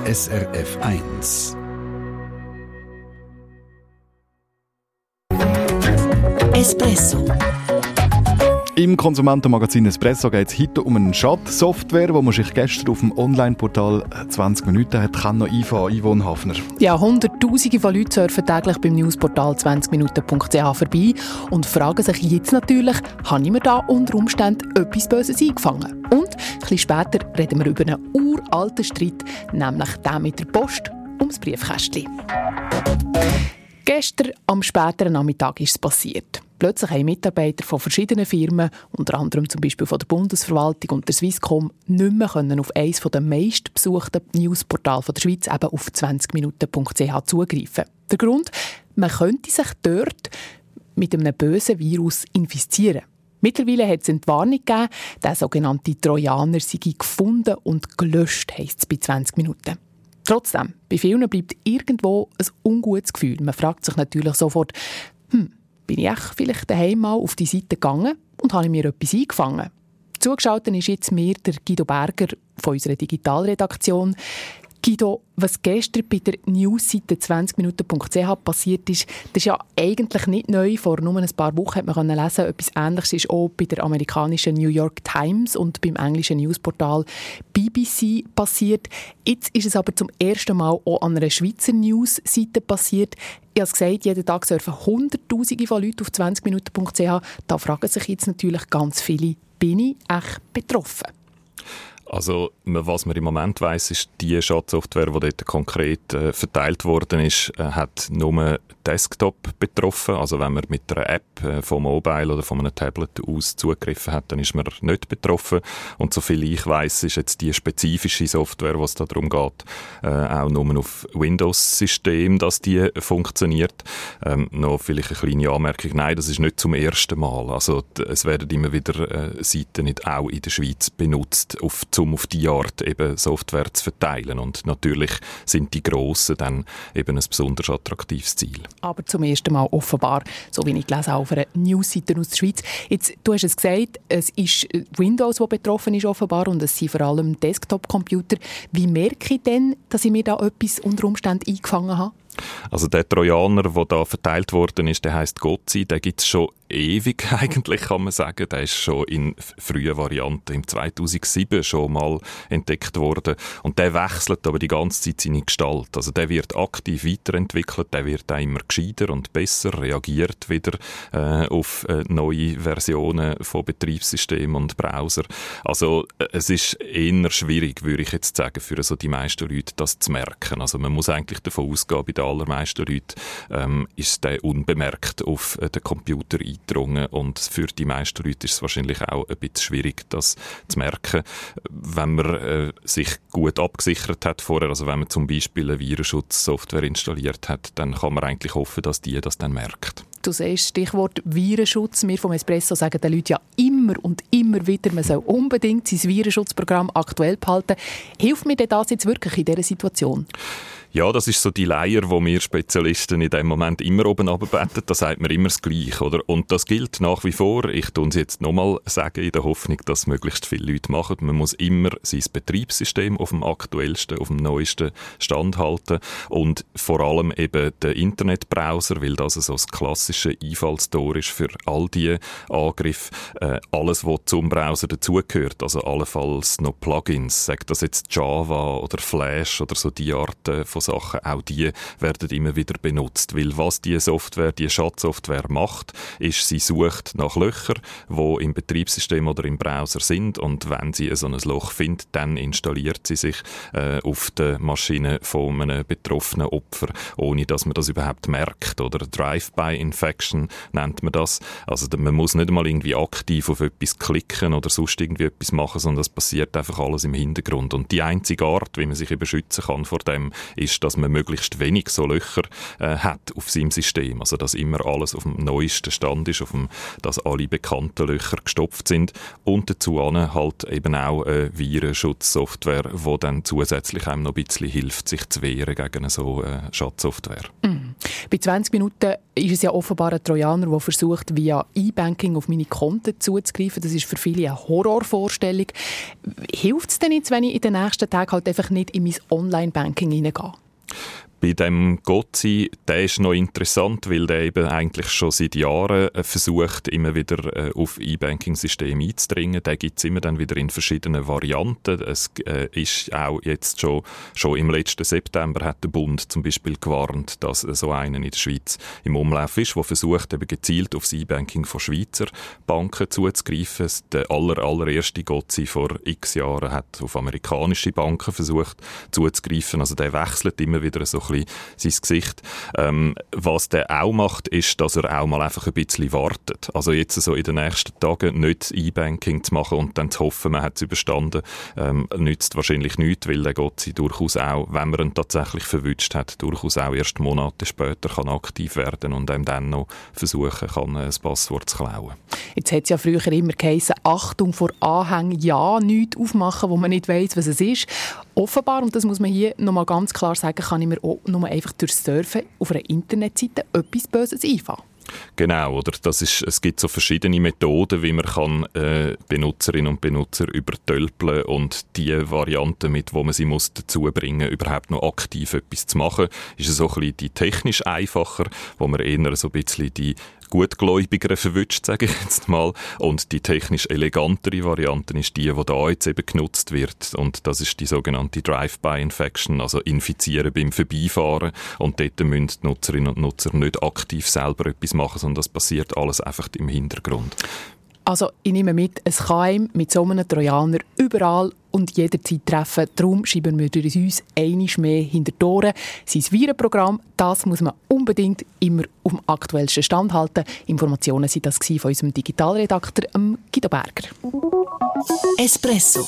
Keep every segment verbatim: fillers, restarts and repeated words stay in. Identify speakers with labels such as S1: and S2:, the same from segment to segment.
S1: S R F eins.
S2: Espresso.
S3: Im Konsumentenmagazin Espresso geht es heute um eine Chat-Software, die man sich gestern auf dem Online-Portal zwanzig Minuten hat kann einfahren. Yvonne Hafner.
S4: Ja, Hunderttausende von Leuten surfen täglich beim Newsportal zwanzig minuten punkt c h vorbei und fragen sich jetzt natürlich, habe ich mir da unter Umständen etwas Böses eingefangen? Und ein bisschen später reden wir über einen uralten Streit, nämlich den mit der Post ums Briefkästchen. Gestern am späteren Nachmittag ist es passiert. Plötzlich haben Mitarbeiter von verschiedenen Firmen, unter anderem zum Beispiel von der Bundesverwaltung und der Swisscom, nicht mehr können auf eines der meistbesuchten Newsportale der Schweiz, eben auf zwanzig minuten punkt c h, zugreifen. Der Grund? Man könnte sich dort mit einem bösen Virus infizieren. Mittlerweile hat es eine Warnung gegeben, der sogenannte Trojaner sei gefunden und gelöscht, heisst es bei zwanzig Minuten. Trotzdem, bei vielen bleibt irgendwo ein ungutes Gefühl. Man fragt sich natürlich sofort, hm, bin ich echt vielleicht daheim mal auf die Seite gegangen und habe mir etwas eingefangen? Zugeschaltet ist jetzt mir der Guido Berger von unserer Digitalredaktion. Guido, was gestern bei der Newsseite zwanzig minuten punkt c h passiert ist, das ist ja eigentlich nicht neu. Vor nur ein paar Wochen hat man lesen, etwas Ähnliches ist auch bei der amerikanischen New York Times und beim englischen Newsportal B B C passiert. Jetzt ist es aber zum ersten Mal auch an einer Schweizer Newsseite passiert. Ich habe es gesagt, jeden Tag surfen Hunderttausende von Leuten auf zwanzig minuten punkt c h. Da fragen sich jetzt natürlich ganz viele, bin ich echt betroffen?
S5: Also, was man im Moment weiss, ist, die Chat-Software, die dort konkret äh, verteilt worden ist, äh, hat nur Desktop betroffen. Also, wenn man mit einer App äh, vom Mobile oder von einem Tablet aus zugegriffen hat, dann ist man nicht betroffen. Und soviel ich weiss, ist jetzt die spezifische Software, was da darum geht, äh, auch nur auf Windows-System, dass die funktioniert. Ähm, noch vielleicht eine kleine Anmerkung. Nein, das ist nicht zum ersten Mal. Also, es werden immer wieder äh, Seiten nicht auch in der Schweiz benutzt, auf um auf die Art eben Software zu verteilen. Und natürlich sind die Grossen dann eben ein besonders attraktives Ziel.
S4: Aber zum ersten Mal offenbar, so wie ich gelesen habe, auf einer Newsseite aus der Schweiz. Jetzt, du hast es gesagt, es ist Windows, das betroffen ist offenbar, und es sind vor allem Desktop-Computer. Wie merke ich denn, dass ich mir da etwas unter Umständen eingefangen habe?
S5: Also der Trojaner, der da verteilt worden ist, der heisst Gotzi, den gibt es schon ewig eigentlich, kann man sagen. Der ist schon in frühen Varianten im zweitausendsieben schon mal entdeckt worden. Und der wechselt aber die ganze Zeit seine Gestalt. Also der wird aktiv weiterentwickelt, der wird auch immer gescheiter und besser, reagiert wieder äh, auf äh, neue Versionen von Betriebssystemen und Browser. Also äh, es ist eher schwierig, würde ich jetzt sagen, für so die meisten Leute das zu merken. Also man muss eigentlich davon ausgehen, bei den allermeisten Leuten ähm, ist der unbemerkt auf äh, den Computer eingedrungen, und für die meisten Leute ist es wahrscheinlich auch ein bisschen schwierig, das zu merken. Wenn man äh, sich gut abgesichert hat vorher, also wenn man zum Beispiel eine Virenschutzsoftware installiert hat, dann kann man eigentlich hoffen, dass die das dann merkt.
S4: Du sagst Stichwort Virenschutz. Wir vom Espresso sagen den Leuten ja immer und immer wieder, man soll unbedingt sein Virenschutzprogramm aktuell behalten. Hilft mir denn das jetzt wirklich in dieser Situation?
S5: Ja, das ist so die Leier, wo wir Spezialisten in dem Moment immer oben runterbeten. Da sagt man immer das Gleiche, oder? Und das gilt nach wie vor. Ich tue es jetzt nochmal sagen, in der Hoffnung, dass möglichst viele Leute machen. Man muss immer sein Betriebssystem auf dem aktuellsten, auf dem neuesten Stand halten. Und vor allem eben den Internetbrowser, weil das so das klassische Einfallstor ist für all diese Angriffe. Äh, alles, was zum Browser dazugehört, also allenfalls noch Plugins, sagt das jetzt Java oder Flash oder so die Art äh, von Sachen, auch die werden immer wieder benutzt. Weil was die Software, die Schadsoftware macht, ist, sie sucht nach Löchern, die im Betriebssystem oder im Browser sind, und wenn sie so ein Loch findet, dann installiert sie sich äh, auf der Maschine von einem betroffenen Opfer, ohne dass man das überhaupt merkt. Oder Drive-by-Infection nennt man das. Also man muss nicht mal irgendwie aktiv auf etwas klicken oder sonst irgendwie etwas machen, sondern das passiert einfach alles im Hintergrund. Und die einzige Art, wie man sich eben schützen kann vor dem, ist ist, dass man möglichst wenig so Löcher äh, hat auf seinem System. Also dass immer alles auf dem neuesten Stand ist, auf dem, dass alle bekannten Löcher gestopft sind. Und dazu halt eben auch eine Virenschutzsoftware, die dann zusätzlich einem noch ein bisschen hilft, sich zu wehren gegen so eine Schadsoftware.
S4: Mm. Bei zwanzig Minuten ist es ja offenbar ein Trojaner, der versucht, via E-Banking auf meine Konten zuzugreifen. Das ist für viele eine Horrorvorstellung. Hilft es denn jetzt, wenn ich in den nächsten Tagen halt einfach nicht in mein Online-Banking hineingehe?
S5: Bei dem Gotzi, der ist noch interessant, weil der eben eigentlich schon seit Jahren versucht, immer wieder äh, auf E-Banking-Systeme einzudringen. Den gibt es immer dann wieder in verschiedenen Varianten. Es äh, ist auch jetzt schon, schon im letzten September hat der Bund zum Beispiel gewarnt, dass so einer in der Schweiz im Umlauf ist, der versucht, eben gezielt aufs E-Banking von Schweizer Banken zuzugreifen. Der aller, allererste Gotzi vor x Jahren hat auf amerikanische Banken versucht zuzugreifen. Also der wechselt immer wieder so ein sein Gesicht. Ähm, was der auch macht, ist, dass er auch mal einfach ein bisschen wartet. Also jetzt so in den nächsten Tagen nicht E-Banking zu machen und dann zu hoffen, man hat es überstanden, ähm, nützt wahrscheinlich nichts, weil der Gotzi durchaus auch, wenn man ihn tatsächlich verwünscht hat, durchaus auch erst Monate später kann aktiv werden und einem dann noch versuchen kann, ein Passwort zu klauen.
S4: Jetzt hat es ja früher immer geheißen, Achtung vor Anhängen, ja, nichts aufmachen, wo man nicht weiss, was es ist. Offenbar, und das muss man hier nochmal ganz klar sagen, kann ich mir auch nur einfach durchs Surfen auf einer Internetseite etwas Böses einfallen.
S5: Genau, oder? Das ist, es gibt so verschiedene Methoden, wie man kann, äh, Benutzerinnen und Benutzer übertölpeln und die Variante, mit wo man sie muss dazu bringen, überhaupt noch aktiv etwas zu machen, ist es so ein bisschen die technisch einfacher, wo man eher so ein bisschen die Gutgläubigeren verwünscht, sage ich jetzt mal. Und die technisch elegantere Variante ist die, die da jetzt eben genutzt wird. Und das ist die sogenannte Drive-by-Infection, also Infizieren beim Vorbeifahren. Und dort müssen die Nutzerinnen und Nutzer nicht aktiv selber etwas machen, sondern das passiert alles einfach im Hintergrund.
S4: Also ich nehme mit, es kann einem mit so einem Trojaner überall und jederzeit treffen. Darum schreiben wir uns einmal mehr hinter die Ohren. Sein Virenprogramm, das muss man unbedingt immer auf dem aktuellsten Stand halten. Informationen waren das von unserem Digitalredakteur Guido Berger.
S2: Espresso.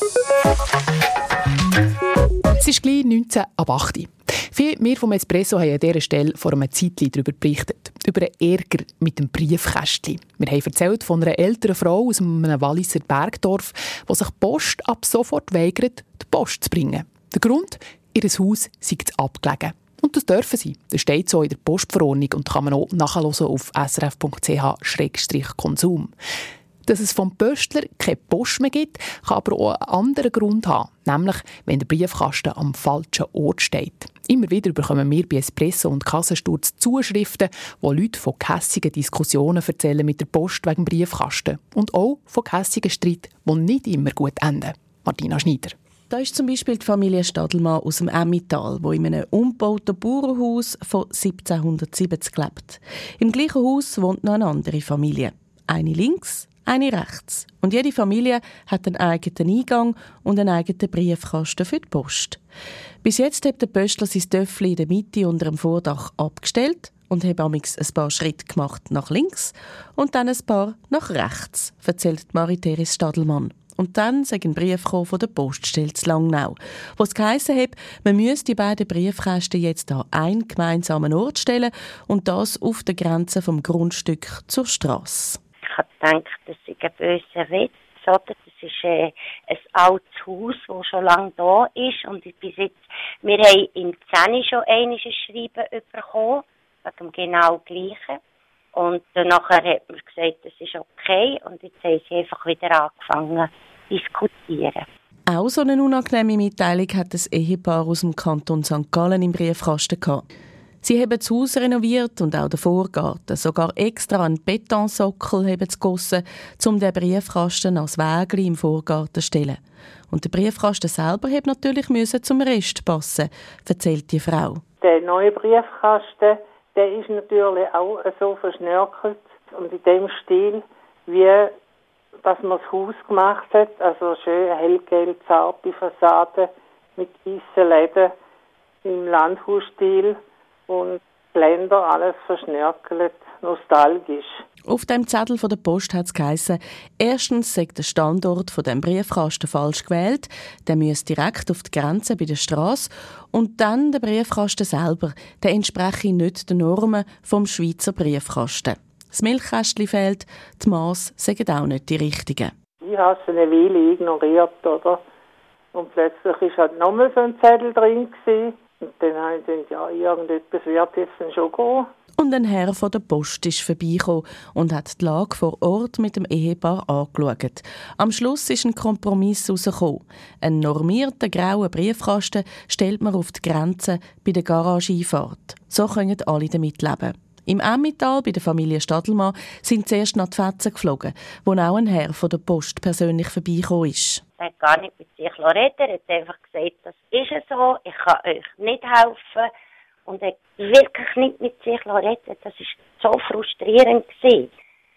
S4: Es ist gleich neunzehn ab acht Uhr. Wir vom Espresso haben an dieser Stelle vor einem Zeitchen darüber berichtet. Über einen Ärger mit dem Briefkästchen. Wir haben erzählt von einer älteren Frau aus einem Walliser Bergdorf, die sich die Post ab sofort weigert, die Post zu bringen. Der Grund? Ihr Haus sei abgelegen. Und das dürfen sie. Das steht so in der Postverordnung und kann man auch nachhören auf s r f punkt c h slash konsum. Dass es vom Pöstler keine Post mehr gibt, kann aber auch einen anderen Grund haben, nämlich wenn der Briefkasten am falschen Ort steht. Immer wieder bekommen wir bei Espresso und Kassensturz Zuschriften, wo Leute von gehässigen Diskussionen erzählen mit der Post wegen dem Briefkasten. Und auch von gehässigen Streiten, die nicht immer gut enden. Martina Schneider.
S6: Da ist zum Beispiel die Familie Stadelmann aus dem Emmental, die in einem umgebauten Bauernhaus von siebzehnhundertsiebzig lebt. Im gleichen Haus wohnt noch eine andere Familie. Eine links, eine rechts. Und jede Familie hat einen eigenen Eingang und einen eigenen Briefkasten für die Post. Bis jetzt hat der Pöstler sein Töffel in der Mitte unter dem Vordach abgestellt und hat amigs ein paar Schritte gemacht nach links und dann ein paar nach rechts, erzählt Marie-Therese Stadelmann. Und dann sei ein Brief von der Poststelle zu Langnau, wo es geheissen hat, man müsse die beiden Briefkästen jetzt an einen gemeinsamen Ort stellen und das auf der Grenze vom Grundstück zur Strasse.
S7: Ich habe gedacht, das ist ein böser Witz. Oder? Das ist äh, ein altes Haus, das schon lange da ist. Und bis jetzt, wir haben im zehn schon einmal ein Schreiben bekommen, wegen dem genau Gleichen. Und äh, nachher hat man gesagt, das ist okay. Und jetzt haben sie einfach wieder angefangen zu diskutieren.
S6: Auch so eine unangenehme Mitteilung hat das Ehepaar aus dem Kanton Sankt Gallen im Briefkasten gehabt. Sie haben das Haus renoviert und auch den Vorgarten. Sogar extra einen Betonsockel haben sie gegossen, um den Briefkasten als Wägli im Vorgarten zu stellen. Und der Briefkasten selber musste natürlich zum Rest passen, erzählt die Frau.
S8: Der neue Briefkasten, der ist natürlich auch so verschnörkelt und in dem Stil, wie dass man das Haus gemacht hat. Also schön hellgelb, zarte Fassade mit weißen Läden im Landhausstil. Und Länder, alles verschnörkelt, nostalgisch.
S6: Auf dem Zettel von der Post hat es geheissen, erstens sei der Standort von dem Briefkasten falsch gewählt, der müsse direkt auf die Grenze bei der Strasse und dann der Briefkasten selber, der entspreche nicht den Normen vom Schweizer Briefkasten. Das Milchkästchen fehlt, die Masse seien auch nicht die richtigen.
S8: Ich habe es eine Weile ignoriert, oder? Und plötzlich war halt nochmal so ein Zettel drin gewesen. Und dann habe ich gedacht, ja, irgendetwas wird jetzt dann schon gehen.
S6: Und ein Herr von der Post ist vorbeigekommen und hat die Lage vor Ort mit dem Ehepaar angeschaut. Am Schluss ist ein Kompromiss herausgekommen. Einen normierten grauen Briefkasten stellt man auf die Grenze bei der Garageeinfahrt. So können alle damit leben. Im Emmental bei der Familie Stadelmann sind zuerst nach die Fetzen geflogen, wo auch ein Herr von der Post persönlich vorbeigekommen ist.
S7: Er hat gar nicht mit sich reden, er hat einfach gesagt, das ist so, ich kann euch nicht helfen. Und er hat wirklich nicht mit sich reden. Das war so frustrierend gewesen.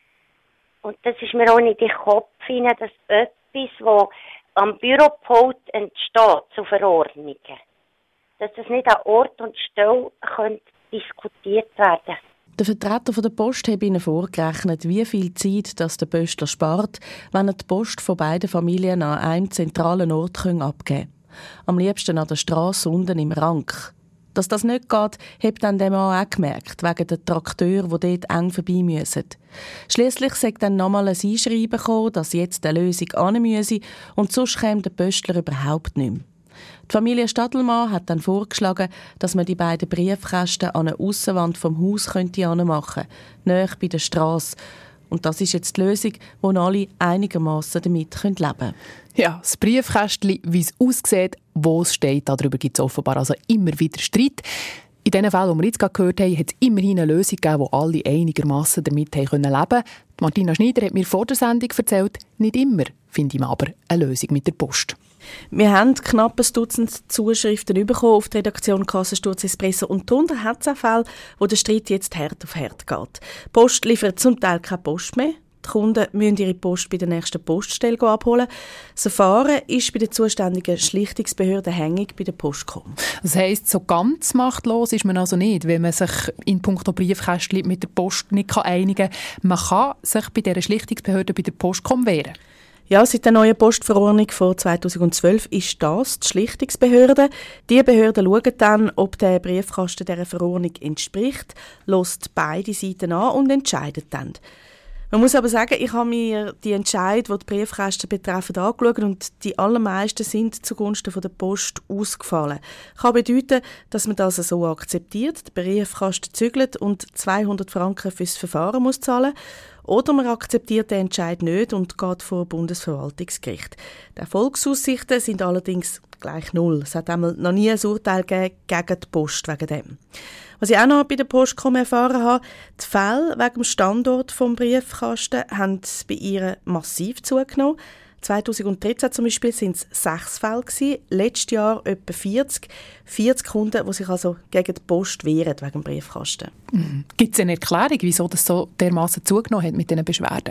S7: Und das ist mir auch nicht in den Kopf hinein, dass etwas, das am Büropult entsteht, zu Verordnungen, dass das nicht an Ort und Stelle könnte diskutiert werden.
S6: Der Vertreter von der Post hat ihnen vorgerechnet, wie viel Zeit das der Postler spart, wenn er die Post von beiden Familien an einem zentralen Ort abgeben kann. Am liebsten an der Strasse unten im Rank. Dass das nicht geht, hat dann der Mann auch gemerkt, wegen der Trakteure, die dort eng vorbei müssen. Schliesslich sei dann nochmal ein Einschreiben gekommen, dass jetzt eine Lösung hin müsse und sonst käme der Postler überhaupt nicht mehr. Die Familie Stadelmann hat dann vorgeschlagen, dass man die beiden Briefkästen an eine Aussenwand vom Haus könnte machen könnte, nahe bei der Strasse. Und das ist jetzt die Lösung, wo alle einigermaßen damit leben können.
S4: Ja, das Briefkästchen, wie es aussieht, wo es steht, darüber gibt es offenbar also immer wieder Streit. In den Fällen, die wir jetzt gerade gehört haben, hat es immerhin eine Lösung gegeben, wo alle einigermaßen damit leben können. Martina Schneider hat mir vor der Sendung erzählt, nicht immer finde ich aber eine Lösung mit der Post.
S6: Wir haben knapp ein Dutzend Zuschriften bekommen auf die Redaktion Kassensturz Espresso und darunter hat es auch Fälle, wo der Streit jetzt Herd auf Herd geht. Die Post liefert zum Teil keine Post mehr. Die Kunden müssen ihre Post bei der nächsten Poststelle abholen. Das Verfahren ist bei der zuständigen Schlichtungsbehörde hängig bei der Post gekommen.
S4: Das heisst, so ganz machtlos ist man also nicht, wenn man sich in puncto Briefkästchen mit der Post nicht einigen kann. Man kann sich bei dieser Schlichtungsbehörde bei der Postcom wehren.
S6: Ja, seit der neuen Postverordnung von zweitausendzwölf ist das die Schlichtungsbehörde. Die Behörde schaut dann, ob der Briefkasten dieser Verordnung entspricht, lässt beide Seiten an und entscheidet dann. Man muss aber sagen, ich habe mir die Entscheidungen, die die Briefkästen betreffen, angeschaut und die allermeisten sind zugunsten von der Post ausgefallen. Kann bedeuten, dass man das so akzeptiert, der Briefkasten zügelt und zweihundert Franken fürs Verfahren muss zahlen. Oder man akzeptiert den Entscheid nicht und geht vor Bundesverwaltungsgericht. Die Erfolgsaussichten sind allerdings gleich null. Es hat einmal noch nie ein Urteil gegeben gegen die Post wegen dem. Was ich auch noch bei der Postcom erfahren habe, die Fälle wegen dem Standort des Briefkasten haben bei ihr massiv zugenommen. zweitausenddreizehn zum Beispiel waren es sechs Fälle gewesen, letztes Jahr etwa vierzig. vierzig Kunden, die sich also gegen die Post wehren wegen dem Briefkasten.
S4: Mhm. Gibt es eine Erklärung, wieso das so dermassen zugenommen hat mit diesen Beschwerden?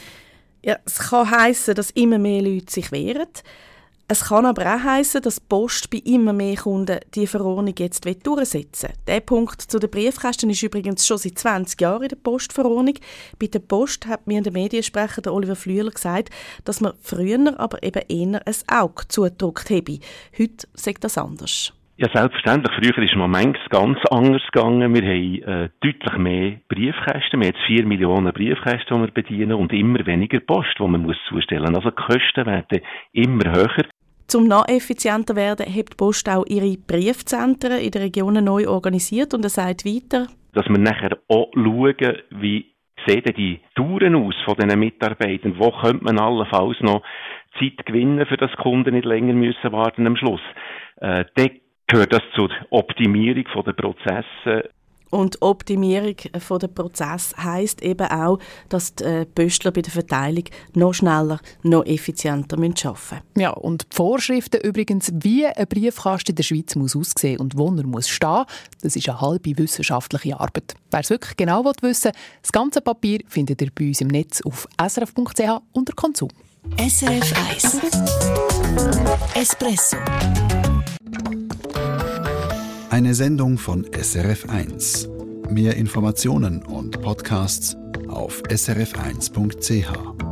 S6: Ja, es kann heissen, dass immer mehr Leute sich wehren. Es kann aber auch heissen, dass die Post bei immer mehr Kunden die Verordnung jetzt durchsetzen will. Der Punkt zu den Briefkästen ist übrigens schon seit zwanzig Jahren in der Postverordnung. Bei der Post hat mir der Mediensprecher der Oliver Flüeler gesagt, dass man früher aber eben eher ein Auge zugedrückt habe. Heute sagt das anders.
S9: Ja, selbstverständlich. Früher ist es manchmal ganz anders gegangen. Wir haben äh, deutlich mehr Briefkästen. Wir haben jetzt vier Millionen Briefkästen, die wir bedienen und immer weniger Post, die man muss zustellen muss. Also die Kosten werden immer höher.
S6: Um noch effizienter zu werden, hat die Post auch ihre Briefzentren in den Regionen neu organisiert und er sagt weiter,
S9: dass wir nachher auch schauen, wie sehen die Touren aus von diesen Mitarbeitern, wo könnte man allenfalls noch Zeit gewinnen, für das die Kunden nicht länger müssen warten am Schluss. Äh, dann gehört das zur Optimierung der Prozesse.
S6: Und Optimierung von der Prozess heisst eben auch, dass die Postler bei der Verteilung noch schneller, noch effizienter arbeiten müssen.
S4: Ja, und die Vorschriften übrigens, wie ein Briefkasten in der Schweiz muss aussehen und wo er muss stehen, das ist eine halbe wissenschaftliche Arbeit. Wer es wirklich genau wissen will, das ganze Papier findet ihr bei uns im Netz auf s r f punkt c h unter Konsum.
S2: S R F eins Espresso.
S1: Eine Sendung von S R F eins. Mehr Informationen und Podcasts auf s r f eins punkt c h.